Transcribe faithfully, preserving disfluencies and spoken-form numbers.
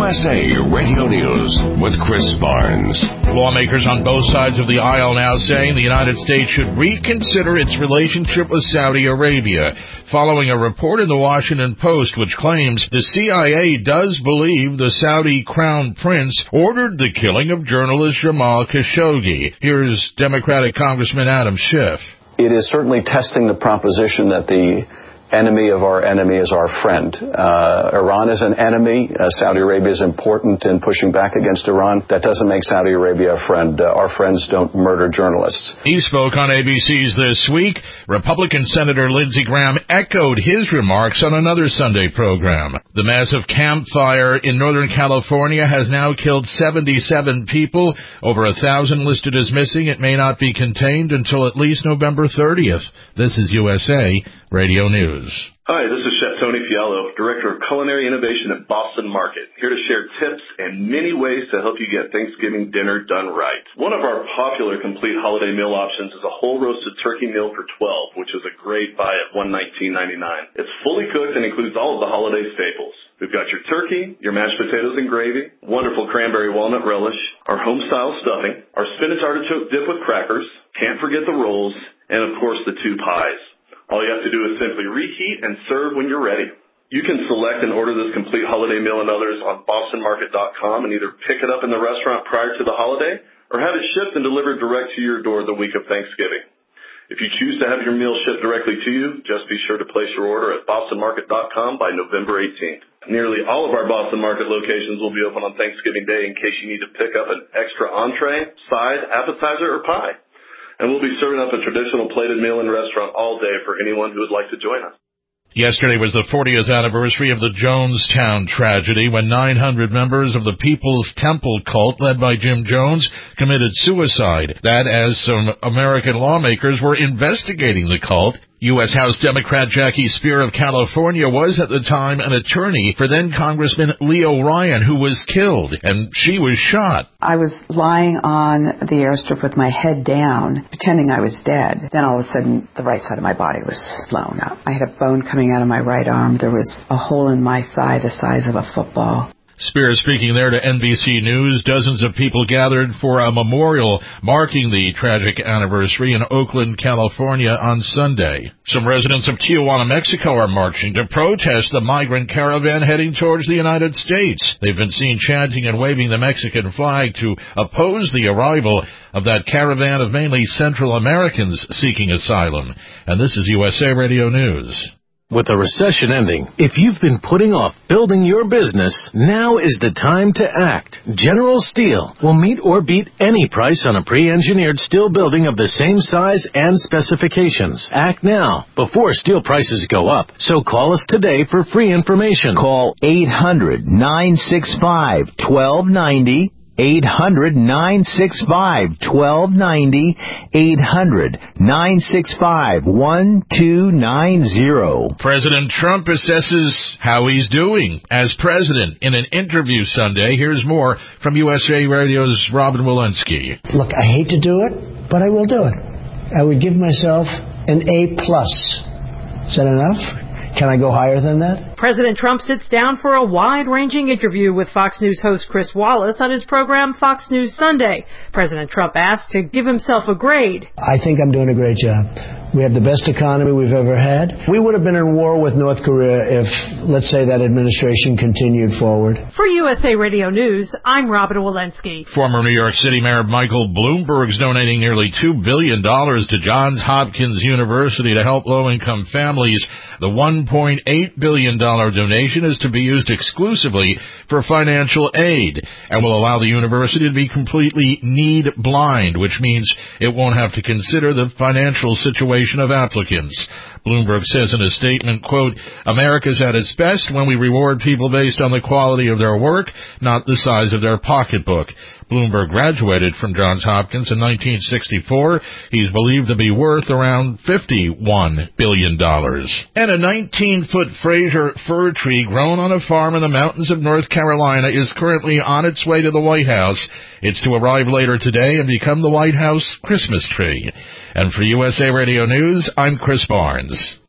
S A Radio News with Chris Barnes. Lawmakers on both sides of the aisle now saying the United States should reconsider its relationship with Saudi Arabia, following a report in the Washington Post which claims the C I A does believe the Saudi Crown Prince ordered the killing of journalist Jamal Khashoggi. Here's Democratic Congressman Adam Schiff. It is certainly testing the proposition that the enemy of our enemy is our friend. Uh, Iran is an enemy. Uh, Saudi Arabia is important in pushing back against Iran. That doesn't make Saudi Arabia a friend. Uh, our friends don't murder journalists. He spoke on A B C's This Week. Republican Senator Lindsey Graham echoed his remarks on another Sunday program. The massive Camp Fire in Northern California has now killed seventy-seven people. Over a thousand listed as missing. It may not be contained until at least November thirtieth. This is U S A Radio News. Hi, this is Chef Tony Fiallo, Director of Culinary Innovation at Boston Market, here to share tips and many ways to help you get Thanksgiving dinner done right. One of our popular complete holiday meal options is a whole roasted turkey meal for twelve, which is a great buy at one hundred nineteen ninety-nine. It's fully cooked and includes all of the holiday staples. We've got your turkey, your mashed potatoes and gravy, wonderful cranberry walnut relish, our home-style stuffing, our spinach artichoke dip with crackers, can't forget the rolls, and of course the two pies. All you have to do is simply reheat and serve when you're ready. You can select and order this complete holiday meal and others on boston market dot com and either pick it up in the restaurant prior to the holiday or have it shipped and delivered direct to your door the week of Thanksgiving. If you choose to have your meal shipped directly to you, just be sure to place your order at boston market dot com by November eighteenth. Nearly all of our Boston Market locations will be open on Thanksgiving Day in case you need to pick up an extra entree, side, appetizer, or pie. And we'll be serving up a traditional plated meal in restaurant all day for anyone who would like to join us. Yesterday was the fortieth anniversary of the Jonestown tragedy when nine hundred members of the People's Temple cult led by Jim Jones committed suicide. That as some American lawmakers were investigating the cult. U S House Democrat Jackie Speer of California was at the time an attorney for then Congressman Leo Ryan, who was killed, and she was shot. I was lying on the airstrip with my head down, pretending I was dead. Then all of a sudden, the right side of my body was blown up. I had a bone coming out of my right arm. There was a hole in my thigh the size of a football. Spear speaking there to N B C News. Dozens of people gathered for a memorial marking the tragic anniversary in Oakland, California on Sunday. Some residents of Tijuana, Mexico are marching to protest the migrant caravan heading towards the United States. They've been seen chanting and waving the Mexican flag to oppose the arrival of that caravan of mainly Central Americans seeking asylum. And this is U S A Radio News. With the recession ending, if you've been putting off building your business, now is the time to act. General Steel will meet or beat any price on a pre-engineered steel building of the same size and specifications. Act now, before steel prices go up. So call us today for free information. Call eight hundred, nine six five, one two nine zero. eight hundred, nine six five, one two nine zero. eight hundred, nine six five, one two nine zero. President Trump assesses how he's doing as president in an interview Sunday. Here's more from U S A Radio's Robin Walensky. Look, I hate to do it, but I will do it. I would give myself an A plus. Is that enough? Can I go higher than that? President Trump sits down for a wide-ranging interview with Fox News host Chris Wallace on his program Fox News Sunday. President Trump asked to give himself a grade. I think I'm doing a great job. We have the best economy we've ever had. We would have been in war with North Korea if, let's say, that administration continued forward. For U S A Radio News, I'm Robin Walensky. Former New York City Mayor Michael Bloomberg is donating nearly two billion dollars to Johns Hopkins University to help low-income families. The one point eight billion dollars donation is to be used exclusively for financial aid and will allow the university to be completely need blind, which means it won't have to consider the financial situation of applicants. Bloomberg says in a statement, quote, America's at its best when we reward people based on the quality of their work, not the size of their pocketbook. Bloomberg graduated from Johns Hopkins in nineteen sixty-four. He's believed to be worth around fifty-one billion dollars. And a nineteen-foot Fraser fir tree grown on a farm in the mountains of North Carolina is currently on its way to the White House. It's to arrive later today and become the White House Christmas tree. And for U S A Radio News, I'm Chris Barnes.